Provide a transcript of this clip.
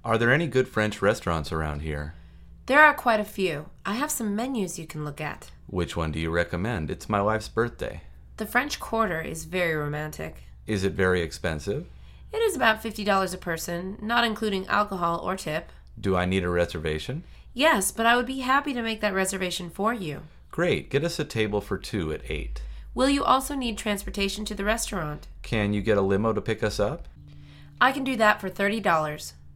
Are there any good French restaurants around here? There are quite a few. I have some menus you can look at. Which one do you recommend? It's my wife's birthday. The French Quarter is very romantic. Is it very expensive? It is about $50 a person, not including alcohol or tip. Do I need a reservation? Yes, but I would be happy to make that reservation for you. Great. Get us a table for 2 at 8. Will you also need transportation to the restaurant? Can you get a limo to pick us up? I can do that for $30.